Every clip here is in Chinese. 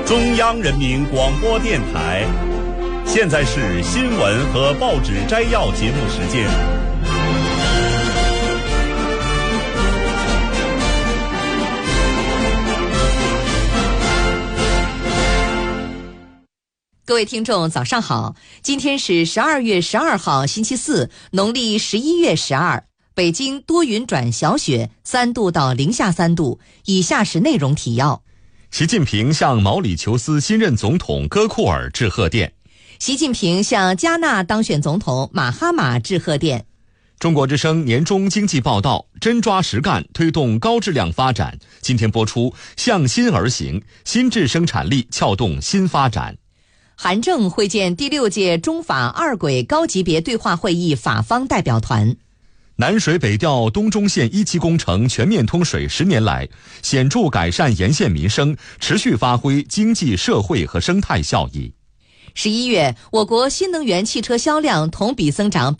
中央人民广播电台，现在是新闻和报纸摘要节目时间。 各位听众早上好，今天是12月12号星期四，农历11月12，北京多云转小雪，3度到零下3度。以下是内容提要。 习近平向毛里求斯新任总统戈库尔致贺电。 习近平向加纳当选总统马哈马致贺电。 中国之声年终经济报道，真抓实干推动高质量发展。今天播出向心而行，新质生产力撬动新发展。 韩正会见第6届中法2轨高级别对话会议法方代表团。 南水北调东中线1期工程全面通水10年来，显著改善沿线民生，持续发挥经济社会和生态效益。 11月，我国新能源汽车销量同比增长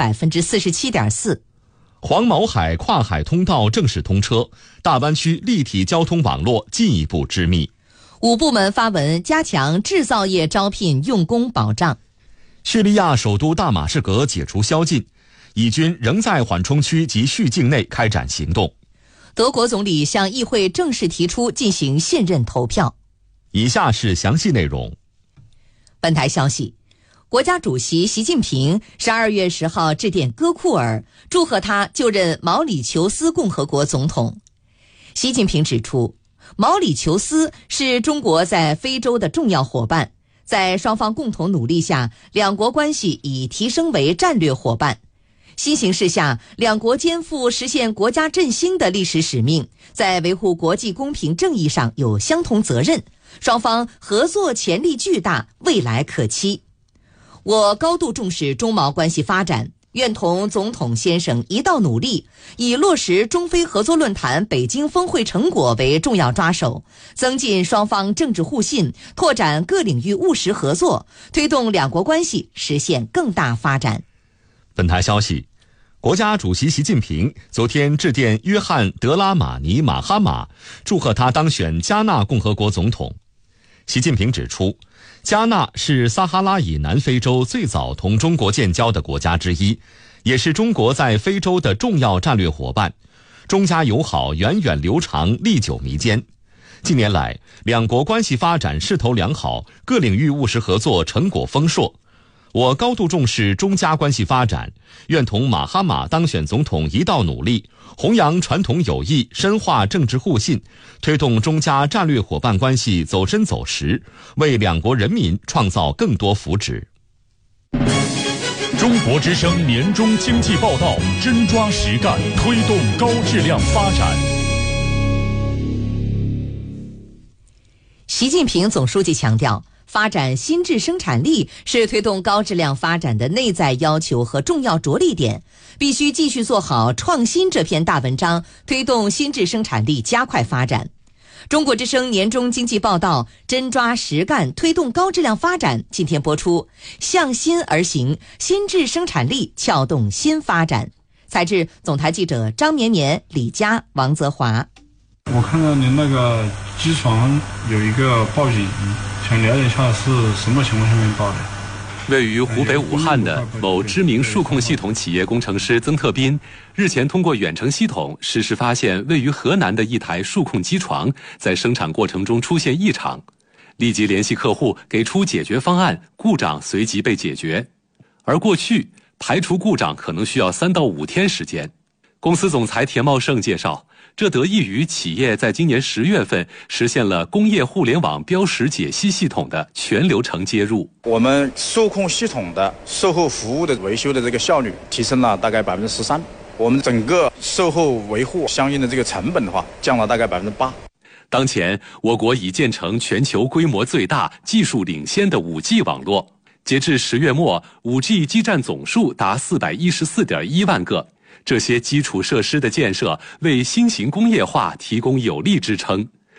47.4%。 黄茅海跨海通道正式通车，大湾区立体交通网络进一步织密。 5部门发文加强制造业招聘用工保障。 叙利亚首都大马士革解除宵禁，以军仍在缓冲区及叙境内开展行动。 德国总理向议会正式提出进行信任投票。 以下是详细内容。 本台消息，国家主席习近平12月10号致电戈库尔，祝贺他就任毛里求斯共和国总统。习近平指出，毛里求斯是中国在非洲的重要伙伴，在双方共同努力下，两国关系已提升为战略伙伴。新形势下，两国肩负实现国家振兴的历史使命，在维护国际公平正义上有相同责任，双方合作潜力巨大，未来可期。我高度重视中毛关系发展，愿同总统先生一道努力，以落实中非合作论坛北京峰会成果为重要抓手，增进双方政治互信，拓展各领域务实合作，推动两国关系实现更大发展。 本台消息，国家主席习近平昨天致电约翰·德拉马尼·马哈马，祝贺他当选加纳共和国总统。习近平指出，加纳是撒哈拉以南非洲最早同中国建交的国家之一，也是中国在非洲的重要战略伙伴，中加友好源远流长，历久弥坚。近年来，两国关系发展势头良好，各领域务实合作成果丰硕。我高度重视中加关系发展，愿同马哈马当选总统一道努力，弘扬传统友谊，深化政治互信，推动中加战略伙伴关系走深走实，为两国人民创造更多福祉。 中国之声年终经济报道，真抓实干，推动高质量发展。 习近平总书记强调，发展新质生产力是推动高质量发展的内在要求和重要着力点，必须继续做好创新这篇大文章，推动新质生产力加快发展。中国之声年终经济报道，真抓实干，推动高质量发展。今天播出，向心而行，新质生产力撬动新发展。采自总台记者张绵绵、李佳、王泽华。 我看到您那个机床有一个报警，想了解一下是什么情况下面报的？ 位于湖北武汉的某知名数控系统企业工程师曾特斌，日前通过远程系统实时发现位于河南的一台数控机床在生产过程中出现异常，立即联系客户给出解决方案，故障随即被解决。而过去排除故障可能需要3到5天时间。公司总裁田茂盛介绍，这得益于企业在今年10月份实现了工业互联网标识解析系统的全流程接入。 我们数控系统的售后服务的维修的这个效率提升了大概13%，我们整个售后维护相应的这个成本的话降了大概8%。 当前，我国已建成全球规模最大、技术领先的 5G 网络。截至10月末 ，5G 基站总数达414.1万个。这些基础设施的建设为新型工业化提供有力支撑。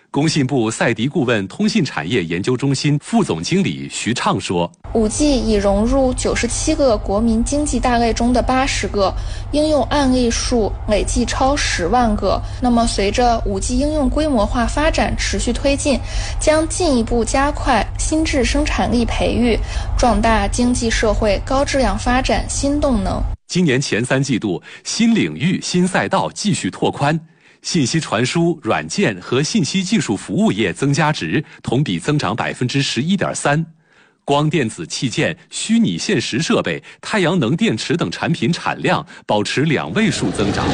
工信部赛迪顾问通信产业研究中心副总经理徐畅说 ，5G 已融入97个国民经济大类中的80个，应用案例数累计超10万个。那么随着 5G 应用规模化发展持续推进，将进一步加快新质生产力培育，壮大经济社会高质量发展新动能。 今年前3季度，新领域、新赛道继续拓宽。信息传输、软件和信息技术服务业增加值同比增长11.3%，光电子器件、虚拟现实设备、太阳能电池等产品产量保持2位数增长。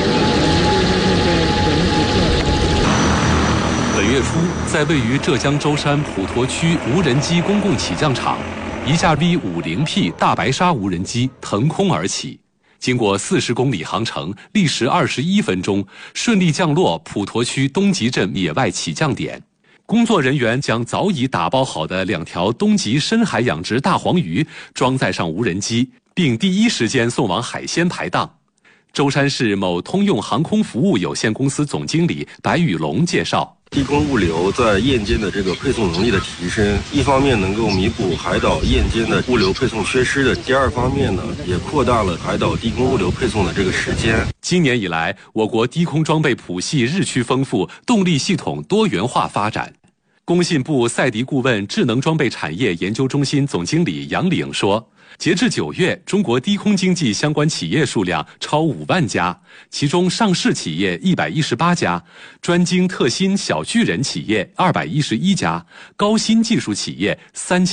本月初，在位于浙江舟山普陀区无人机公共起降场，一架 V50P 大白鲨无人机腾空而起。经过40公里航程，历时21分钟，顺利降落普陀区东极镇野外起降点。工作人员将早已打包好的2条东极深海养殖大黄鱼装载上无人机，并第一时间送往海鲜排档。舟山市某通用航空服务有限公司总经理白宇龙介绍， 低空物流在夜间的这个配送能力的提升，一方面能够弥补海岛夜间的物流配送缺失的，第二方面呢，也扩大了海岛低空物流配送的这个时间。 今年以来，我国低空装备谱系日趋丰富，动力系统多元化发展。工信部赛迪顾问智能装备产业研究中心总经理杨岭说，截至9月，中国低空经济相关企业数量超5万家，其中上市企业118家，专精特新小巨人企业211家，高新技术企业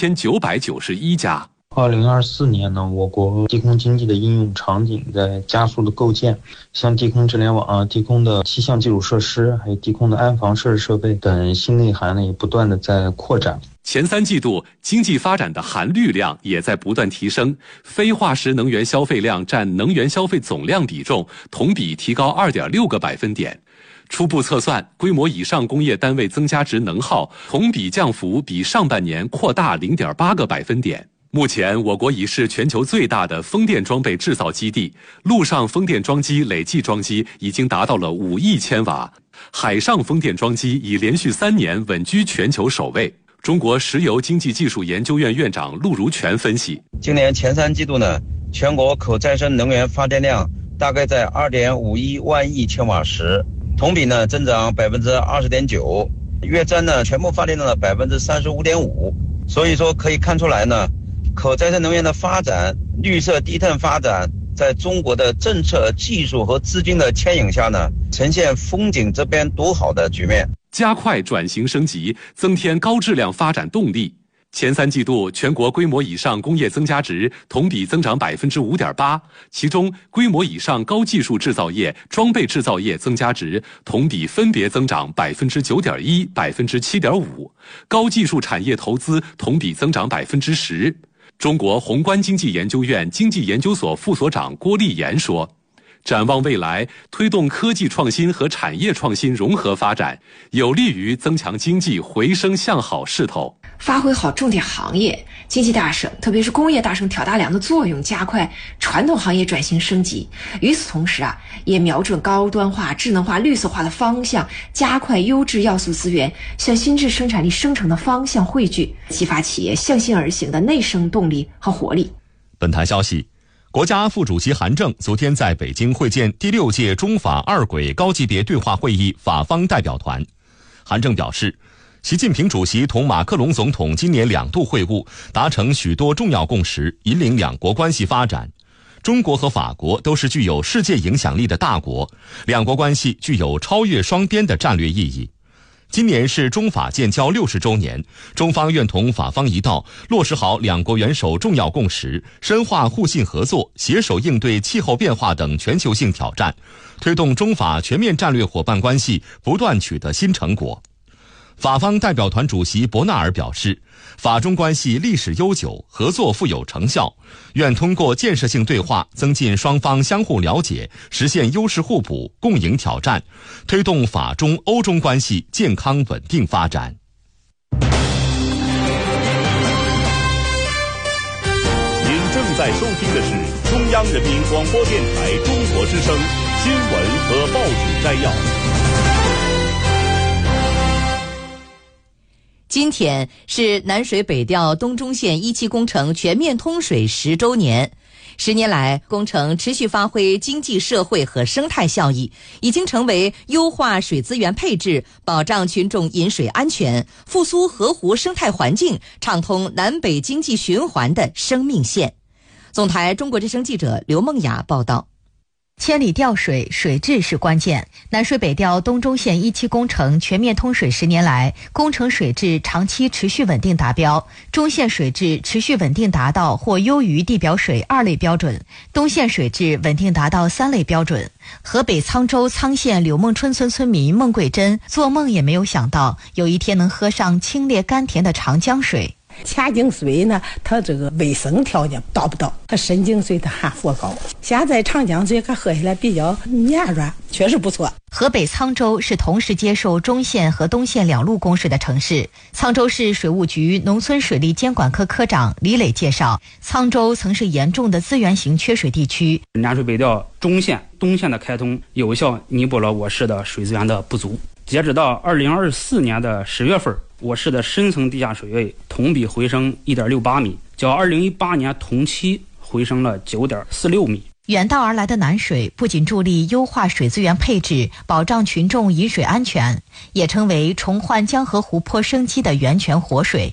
3991家。 2024年呢，我国低空经济的应用场景在加速的构建，像低空智联网、低空的气象基础设施，还有低空的安防设施设备等新内涵呢，也不断的在扩展。 前3季度，经济发展的含绿量也在不断提升，非化石能源消费量占能源消费总量比重同比提高2.6个百分点。初步测算，规模以上工业单位增加值能耗同比降幅比上半年扩大0.8个百分点。目前，我国已是全球最大的风电装备制造基地，陆上风电装机累计装机已经达到了5亿千瓦，海上风电装机已连续3年稳居全球首位。中国石油经济技术研究院院长陆如全分析， 今年前3季度呢，全国可再生能源发电量大概在2.51万亿千瓦时，同比呢增长20.9%，约占呢全部发电量的35.5%。所以说可以看出来呢，可再生能源的发展、绿色低碳发展，在中国的政策、技术和资金的牵引下呢，呈现风景这边独好的局面。 加快转型升级，增添高质量发展动力。前3季度，全国规模以上工业增加值同比增长5.8%，其中规模以上高技术制造业、装备制造业增加值同比分别增长9.1%、7.5%，高技术产业投资同比增长10%。中国宏观经济研究院经济研究所副所长郭立言说，展望未来，推动科技创新和产业创新融合发展，有利于增强经济回升向好势头。 发挥好重点行业、经济大省，特别是工业大省挑大梁的作用，加快传统行业转型升级。与此同时也瞄准高端化、智能化、绿色化的方向，加快优质要素资源向新质生产力生成的方向汇聚，激发企业向心而行的内生动力和活力。 本台消息，国家副主席韩正昨天在北京会见第6届中法2轨高级别对话会议法方代表团。韩正表示，习近平主席同马克龙总统今年2度会晤，达成许多重要共识，引领两国关系发展。中国和法国都是具有世界影响力的大国，两国关系具有超越双边的战略意义。今年是中法建交60周年，中方愿同法方一道，落实好两国元首重要共识，深化互信合作，携手应对气候变化等全球性挑战，推动中法全面战略伙伴关系不断取得新成果。法方代表团主席伯纳尔表示，法中关系历史悠久，合作富有成效，愿通过建设性对话，增进双方相互了解，实现优势互补，共赢挑战，推动法中欧中关系健康稳定发展。 您正在收听的是中央人民广播电台中国之声新闻和报纸摘要。 今天是南水北调东中线一期工程全面通水10周年。10年来，工程持续发挥经济社会和生态效益，已经成为优化水资源配置、保障群众饮水安全、复苏河湖生态环境、畅通南北经济循环的生命线。总台中国之声记者刘梦雅报道。 千里调水，水质是关键。南水北调东中线一期工程全面通水10年来，工程水质长期持续稳定达标，中线水质持续稳定达到或优于地表水2类标准，东线水质稳定达到3类标准。河北沧州沧县柳梦春村村民孟桂珍做梦也没有想到，有一天能喝上清冽甘甜的长江水。 前井水呢，它这个卫生条件达不到，它深井水的含氟高。现在长江水它喝起来比较绵软，确实不错。 河北沧州是同时接受中线和东线2路供水的城市。沧州市水务局农村水利监管科科长李磊介绍，沧州曾是严重的资源型缺水地区。 南水北调中线、东线的开通，有效弥补了我市的水资源的不足。截止到2024年的10月份，我市的深层地下水位同比回升 1.68 米，较2018年同期回升了 9.46 米。 远道而来的南水不仅助力优化水资源配置，保障群众饮水安全，也成为重焕江河湖泊生机的源泉活水。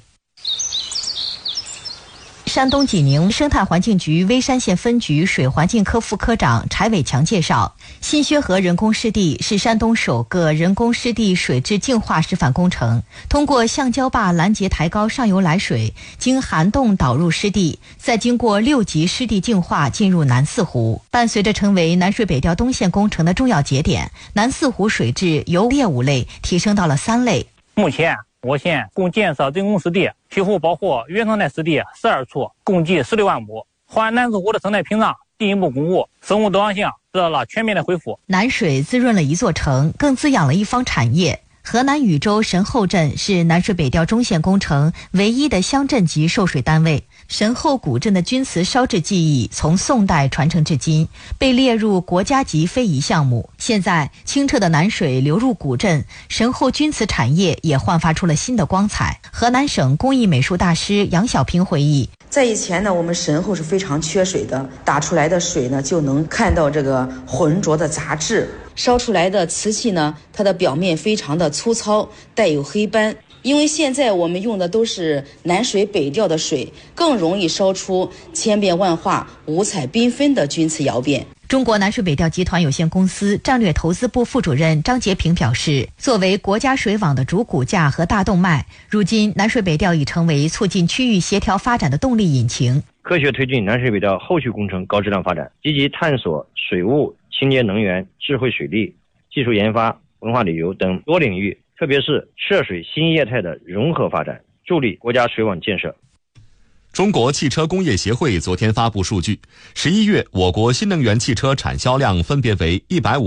山东济宁生态环境局微山县分局水环境科副科长柴伟强介绍，新薛河人工湿地是山东首个人工湿地水质净化示范工程，通过橡胶坝拦截抬高上游来水，经涵洞导入湿地，再经过6级湿地净化进入南四湖。伴随着成为南水北调东线工程的重要节点，南四湖水质由5类提升到了3类。 目前我县共建设人工湿地、皮肤保护原生态湿地12处，共计16万亩，还南四湖的生态屏障进一步巩固，生物多样性得到了全面的恢复。 南水滋润了一座城，更滋养了一方产业。河南禹州神后镇是南水北调中线工程唯一的乡镇级受水单位。神后古镇的钧瓷烧制技艺从宋代传承至今，被列入国家级非遗项目。现在清澈的南水流入古镇，神后钧瓷产业也焕发出了新的光彩。河南省工艺美术大师杨小平回忆， 在以前呢，我们神后是非常缺水的，打出来的水呢就能看到这个浑浊的杂质，烧出来的瓷器呢，它的表面非常的粗糙，带有黑斑。因为现在我们用的都是南水北调的水，更容易烧出千变万化、五彩缤纷的钧瓷窑变。 中国南水北调集团有限公司战略投资部副主任张杰平表示，作为国家水网的主骨架和大动脉，如今南水北调已成为促进区域协调发展的动力引擎。 科学推进南水北调后续工程高质量发展，积极探索水务、清洁能源、智慧水利、技术研发、文化旅游等多领域，特别是涉水新业态的融合发展，助力国家水网建设。 中国汽车工业协会昨天发布数据，11月我国新能源汽车产销量分别为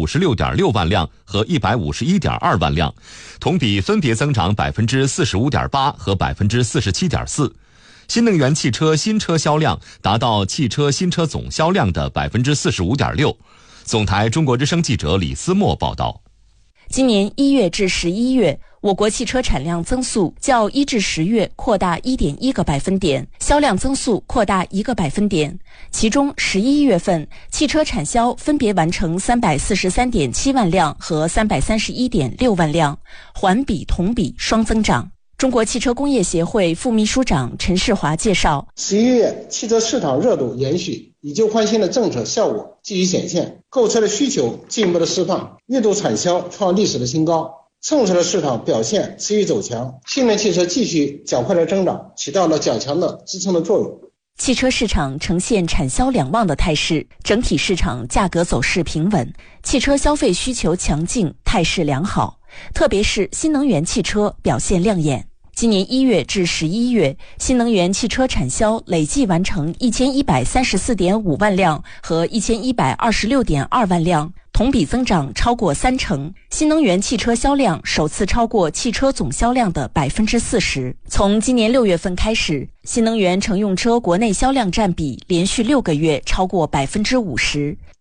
156.6万辆和151.2万辆，同比分别增长 45.8% 和 47.4%。新能源汽车新车销量达到汽车新车总销量的 45.6%。总台中国之声记者李思墨报道。 今年1月至11月，我国汽车产量增速较1至10月扩大 1.1个百分点，销量增速扩大1个百分点。其中11月份汽车产销分别完成 343.7 万辆和 331.6 万辆，环比同比双增长。中国汽车工业协会副秘书长陈世华介绍 ，11月汽车市场热度延续，以旧换新的政策效果继续显现，购车的需求进一步的释放，月度产销创历史的新高，乘车的市场表现持续走强，新能源汽车继续较快的增长，起到了较强的支撑的作用。 汽车市场呈现产销两旺的态势，整体市场价格走势平稳，汽车消费需求强劲，态势良好，特别是新能源汽车表现亮眼。今年1月至11月，新能源汽车产销累计完成 1134.5 万辆和 1126.2 万辆，同比增长超过30%，新能源汽车销量首次超过汽车总销量的 40%。 从今年6月份开始，新能源乘用车国内销量占比连续6个月超过 50%。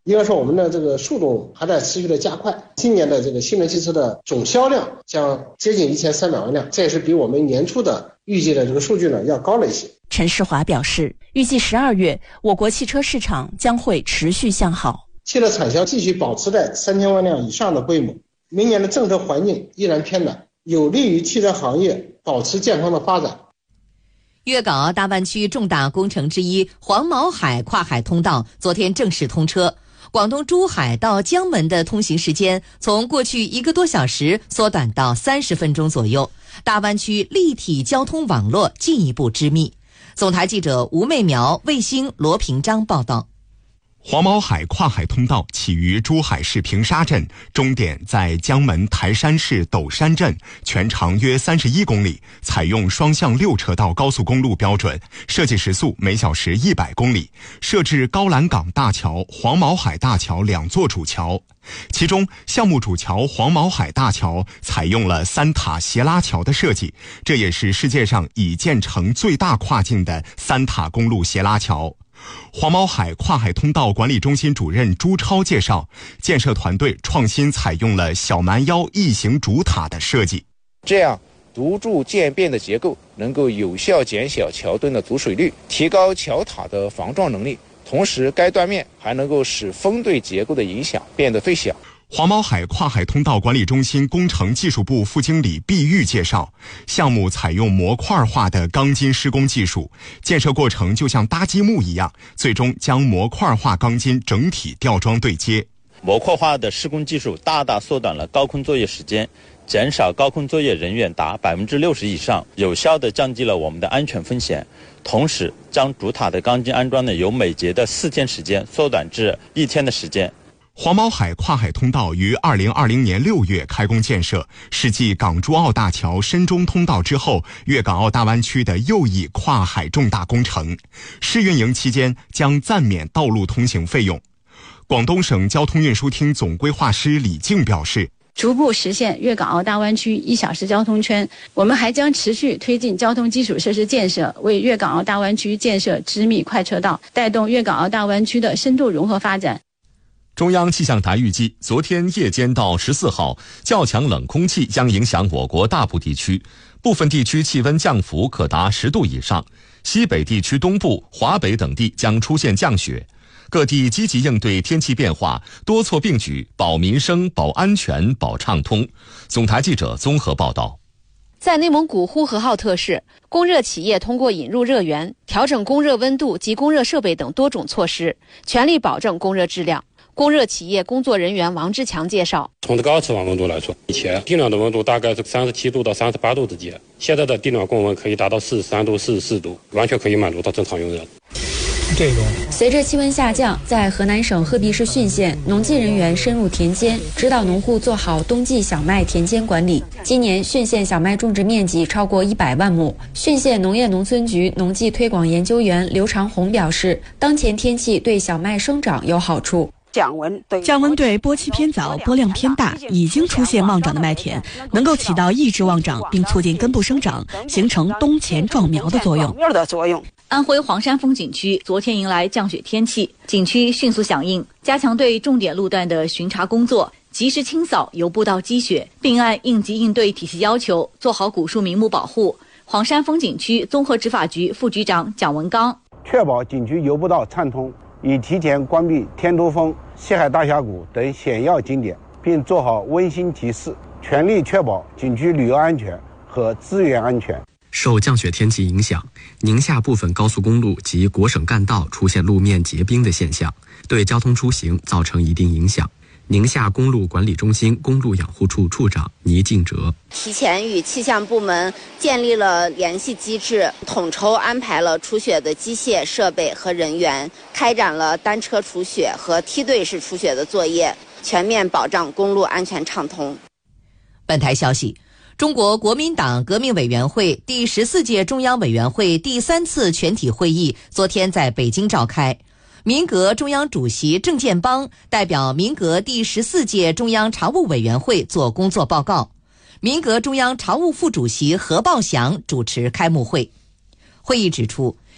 应该说我们的这个速度还在持续的加快。今年的这个新能源汽车的总销量将接近1300万辆，这也是比我们年初的预计的这个数据呢要高了一些。 陈世华表示，预计12月我国汽车市场将会持续向好， 汽车产销继续保持在3000万辆以上的规模。明年的政策环境依然偏暖，有利于汽车行业保持健康的发展。 粤港澳大湾区重大工程之一黄毛海跨海通道昨天正式通车，广东珠海到江门的通行时间从过去1个多小时缩短到30分钟左右，大湾区立体交通网络进一步织密。总台记者吴媚苗、卫星罗平章报道。 黄毛海跨海通道起于珠海市平沙镇，终点在江门台山市斗山镇，全长约31公里，采用双向6车道高速公路标准，设计时速每小时100公里，设置高栏港大桥、黄毛海大桥2座主桥。其中项目主桥黄毛海大桥采用了3塔斜拉桥的设计，这也是世界上已建成最大跨境的3塔公路斜拉桥。黄毛海跨海通道管理中心主任朱超介绍，建设团队创新采用了小蛮腰异形主塔的设计， 这样独柱渐变的结构能够有效减小桥墩的阻水率，提高桥塔的防撞能力，同时该断面还能够使风对结构的影响变得最小。 黄毛海跨海通道管理中心工程技术部副经理毕玉介绍，项目采用模块化的钢筋施工技术，建设过程就像搭积木一样，最终将模块化钢筋整体吊装对接。 模块化的施工技术大大缩短了高空作业时间，减少高空作业人员达60%以上，有效地降低了我们的安全风险。同时，将主塔的钢筋安装由每节的4天时间缩短至1天的时间。 黄毛海跨海通道于2020年6月开工建设，是继港珠澳大桥深中通道之后，粤港澳大湾区的又一跨海重大工程。试运营期间将暂免道路通行费用。广东省交通运输厅总规划师李静表示， 逐步实现粤港澳大湾区1小时交通圈，我们还将持续推进交通基础设施建设，为粤港澳大湾区建设织密快车道，带动粤港澳大湾区的深度融合发展。 中央气象台预计，昨天夜间到14号，较强冷空气将影响我国大部地区，部分地区气温降幅可达10度以上，西北地区东部、华北等地将出现降雪。各地积极应对天气变化，多措并举，保民生、保安全、保畅通。总台记者综合报道。 在内蒙古呼和浩特市，供热企业通过引入热源、调整供热温度及供热设备等多种措施，全力保证供热质量。供热企业工作人员王志强介绍， 从这个2次方温度来说，以前地暖的温度大概是37度到38度之间，现在的地暖供温可以达到43度、44度，完全可以满足到正常用热。 随着气温下降，在河南省鹤壁市浚县，农技人员深入田间，指导农户做好冬季小麦田间管理。今年浚县小麦种植面积超过100万亩。浚县农业农村局农技推广研究员刘长红表示，当前天气对小麦生长有好处。 降温对播期偏早、播量偏大、已经出现旺长的麦田，能够起到抑制旺长并促进根部生长，形成冬前壮苗的作用。 安徽黄山风景区昨天迎来降雪天气，景区迅速响应，加强对重点路段的巡查工作，及时清扫由步道积雪，并按应急应对体系要求做好古树名木保护。黄山风景区综合执法局副局长蒋文刚， 确保景区游步道畅通，已提前关闭天都峰、西海大峡谷等险要景点，并做好温馨提示，全力确保景区旅游安全和资源安全。 受降雪天气影响，宁夏部分高速公路及国省干道出现路面结冰的现象，对交通出行造成一定影响。宁夏公路管理中心公路养护处处长倪敬哲提前与气象部门建立了联系机制，统筹安排了除雪的机械设备和人员，开展了单车除雪和梯队式除雪的作业，全面保障公路安全畅通。 本台消息，中国国民党革命委员会第14届中央委员会第3次全体会议昨天在北京召开。民革中央主席郑建邦代表民革第14届中央常务委员会作工作报告，民革中央常务副主席何报祥主持开幕会。会议指出，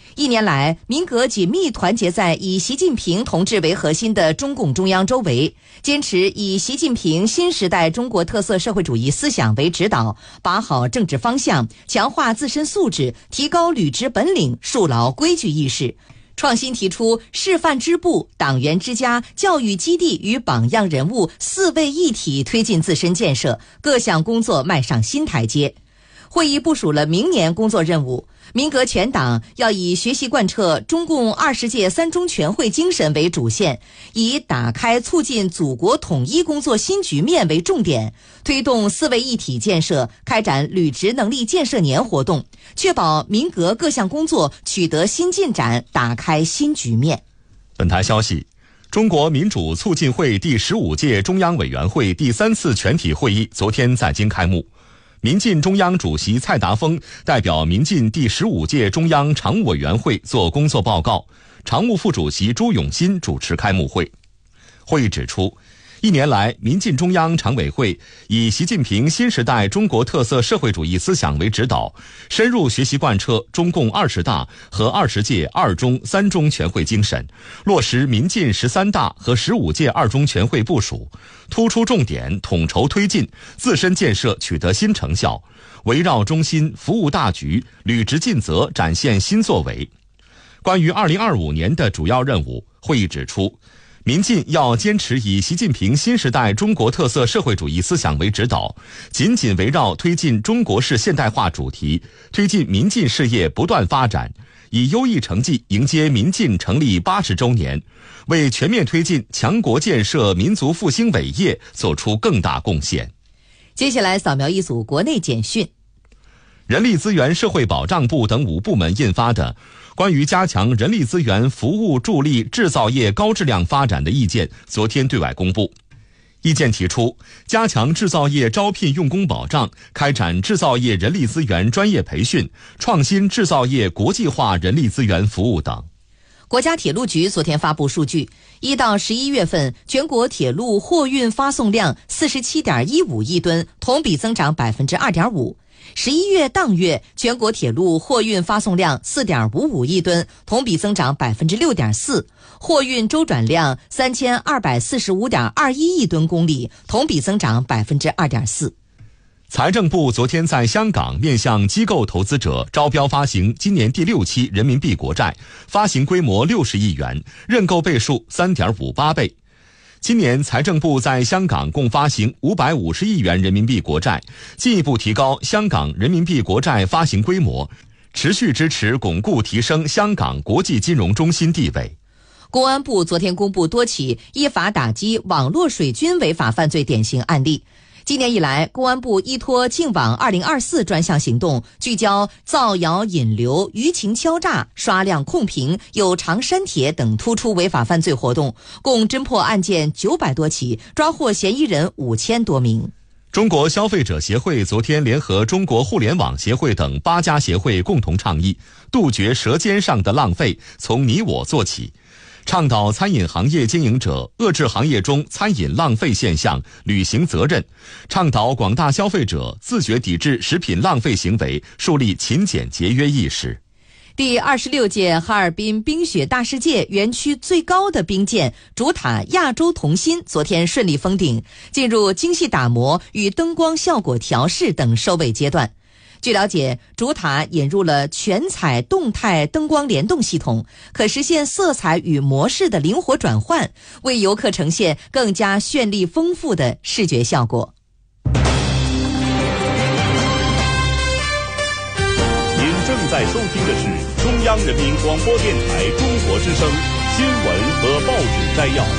1年来，民革紧密团结在以习近平同志为核心的中共中央周围，坚持以习近平新时代中国特色社会主义思想为指导，把好政治方向，强化自身素质，提高履职本领，树牢规矩意识。创新提出示范支部、党员之家、教育基地与榜样人物4位一体推进自身建设，各项工作迈上新台阶。会议部署了明年工作任务，民革全党要以学习贯彻中共20届3中全会精神为主线，以打开促进祖国统一工作新局面为重点，推动4位一体建设，开展履职能力建设年活动，确保民革各项工作取得新进展，打开新局面。 本台消息，中国民主促进会第15届中央委员会第3次全体会议昨天在京开幕。民进中央主席蔡达峰代表民进第15届中央常务委员会作工作报告，常务副主席朱永新主持开幕会。会议指出，1年来，民进中央常委会以习近平新时代中国特色社会主义思想为指导，深入学习贯彻中共20大和20届2中3中全会精神，落实民进13大和15届2中全会部署，突出重点，统筹推进，自身建设取得新成效，围绕中心，服务大局，履职尽责，展现新作为。关于2025年的主要任务，会议指出，民进要坚持以习近平新时代中国特色社会主义思想为指导，紧紧围绕推进中国式现代化主题，推进民进事业不断发展，以优异成绩迎接民进成立80周年，为全面推进强国建设、民族复兴伟业做出更大贡献。 接下来扫描一组国内简讯。 人力资源社会保障部等5部门印发的关于加强人力资源服务助力制造业高质量发展的意见昨天对外公布。意见提出，加强制造业招聘用工保障，开展制造业人力资源专业培训，创新制造业国际化人力资源服务等。 国家铁路局昨天发布数据，1到11月份全国铁路货运发送量 47.15 亿吨，同比增长 2.5%。11月当月全国铁路货运发送量 4.55 亿吨，同比增长 6.4%， 货运周转量 3245.21 亿吨公里，同比增长 2.4%。 财政部昨天在香港面向机构投资者招标发行今年第6期人民币国债，发行规模60亿元，认购倍数 3.58 倍。今年财政部在香港共发行550亿元人民币国债，进一步提高香港人民币国债发行规模，持续支持巩固提升香港国际金融中心地位。 公安部昨天公布多起依法打击网络水军违法犯罪典型案例。今年以来，公安部依托净网2024专项行动，聚焦造谣引流、舆情敲诈、刷量控评、有偿删帖等突出违法犯罪活动，共侦破案件900多起，抓获嫌疑人5000多名。 中国消费者协会昨天联合中国互联网协会等8家协会共同倡议，杜绝舌尖上的浪费，从你我做起，倡导餐饮行业经营者遏制行业中餐饮浪费现象，履行责任，倡导广大消费者自觉抵制食品浪费行为，树立勤俭节约意识。 第26届哈尔滨冰雪大世界园区最高的冰剑主塔亚洲同心昨天顺利封顶，进入精细打磨与灯光效果调试等收尾阶段。据了解，主塔引入了全彩动态灯光联动系统，可实现色彩与模式的灵活转换，为游客呈现更加绚丽丰富的视觉效果。 您正在收听的是中央人民广播电台中国之声新闻和报纸摘要。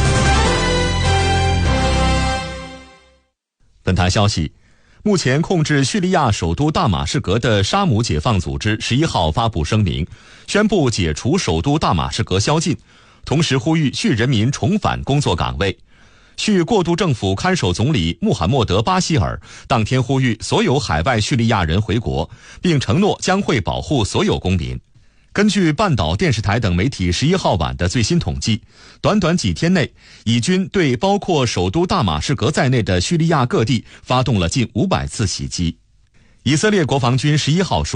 本台消息，目前控制叙利亚首都大马士革的沙姆解放组织11号发布声明，宣布解除首都大马士革宵禁，同时呼吁叙人民重返工作岗位。叙过渡政府看守总理穆罕默德·巴希尔当天呼吁所有海外叙利亚人回国，并承诺将会保护所有公民。根据半岛电视台等媒体11号晚的最新统计，短短几天内，以军对包括首都大马士革在内的叙利亚各地发动了近500次袭击。以色列国防军11号说，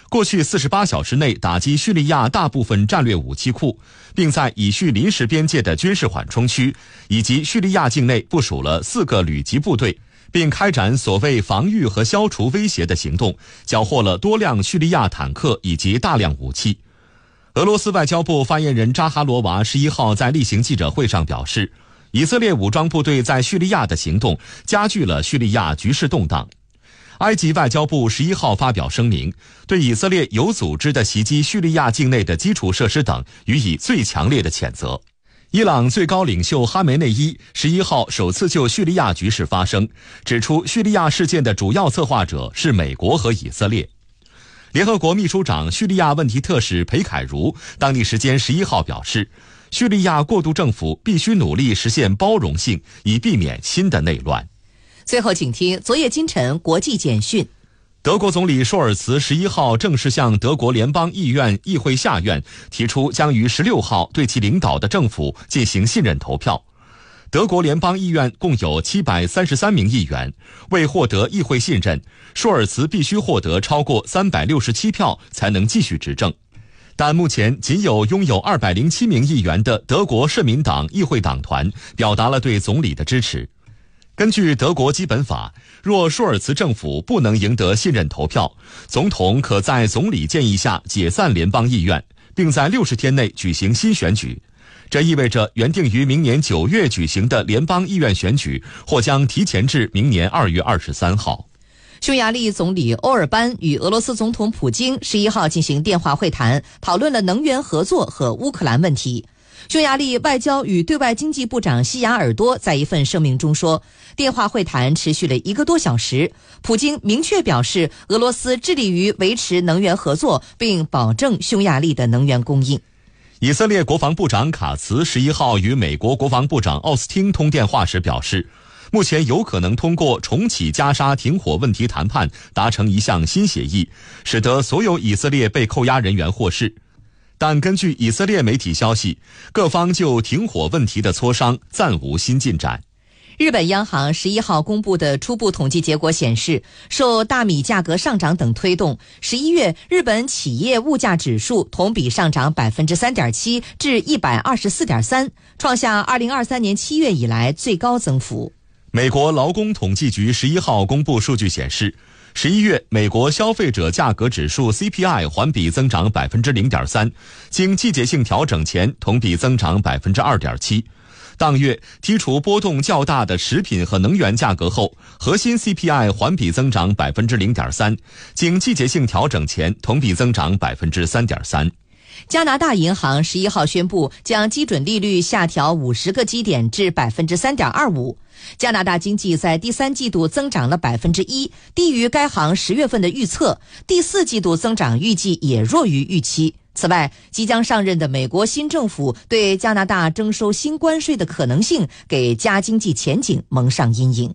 过去48小时内打击叙利亚大部分战略武器库，并在以叙临时边界的军事缓冲区以及叙利亚境内部署了4个旅级部队，并开展所谓防御和消除威胁的行动，缴获了多辆叙利亚坦克以及大量武器。俄罗斯外交部发言人扎哈罗娃11号在例行记者会上表示，以色列武装部队在叙利亚的行动加剧了叙利亚局势动荡。埃及外交部11号发表声明，对以色列有组织的袭击叙利亚境内的基础设施等予以最强烈的谴责。伊朗最高领袖哈梅内伊11号首次就叙利亚局势发声，指出叙利亚事件的主要策划者是美国和以色列。联合国秘书长叙利亚问题特使裴凯茹当地时间11号表示，叙利亚过渡政府必须努力实现包容性，以避免新的内乱。 最后请听昨夜今晨国际简讯。 德国总理舒尔茨11号正式向德国联邦议院议会下院提出将于16号对其领导的政府进行信任投票。德国联邦议院共有733名议员，为获得议会信任，舒尔茨必须获得超过367票才能继续执政。但目前仅有拥有207名议员的德国社民党议会党团表达了对总理的支持。根据德国基本法，若舒尔茨政府不能赢得信任投票，总统可在总理建议下解散联邦议院，并在60天内举行新选举。这意味着原定于明年9月举行的联邦议院选举或将提前至明年2月23号。 匈牙利总理欧尔班与俄罗斯总统普京11号进行电话会谈，讨论了能源合作和乌克兰问题。匈牙利外交与对外经济部长西雅尔多在一份声明中说，电话会谈持续了1个多小时，普京明确表示俄罗斯致力于维持能源合作，并保证匈牙利的能源供应。 以色列国防部长卡茨11号与美国国防部长奥斯汀通电话时表示，目前有可能通过重启加沙停火问题谈判达成一项新协议，使得所有以色列被扣押人员获释。但根据以色列媒体消息，各方就停火问题的磋商暂无新进展。 日本央行11号公布的初步统计结果显示，受大米价格上涨等推动，11月日本企业物价指数同比上涨 3.7% 至 124.3%， 创下2023年7月以来最高增幅。 美国劳工统计局11号公布数据显示，11月美国消费者价格指数 CPI 环比增长 0.3%， 经季节性调整前同比增长 2.7%。当月剔除波动较大的食品和能源价格后，核心 CPI 环比增长 0.3%， 经季节性调整前同比增长 3.3%。 加拿大银行11号宣布将基准利率下调50个基点至 3.25%。加拿大经济在第3季度增长了 1%， 低于该行10月份的预测，第4季度增长预计也弱于预期。此外，即将上任的美国新政府对加拿大征收新关税的可能性，给加经济前景蒙上阴影。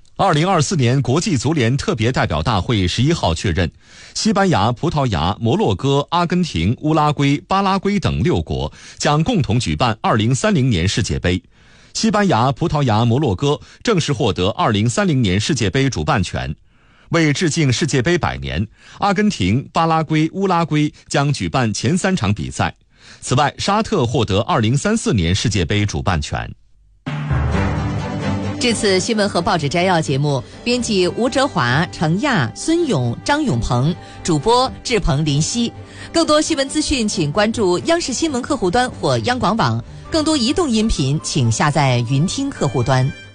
2024年国际足联特别代表大会11号确认，西班牙、葡萄牙、摩洛哥、阿根廷、乌拉圭、巴拉圭等6国将共同举办2030年世界杯。西班牙、葡萄牙、摩洛哥正式获得2030年世界杯主办权。为致敬世界杯100年，阿根廷、巴拉圭、乌拉圭将举办前3场比赛。此外，沙特获得2034年世界杯主办权。 这次新闻和报纸摘要节目，编辑吴哲华、程亚、孙勇、张永鹏，主播志鹏、林夕。更多新闻资讯，请关注央视新闻客户端或央广网。更多移动音频，请下载云听客户端。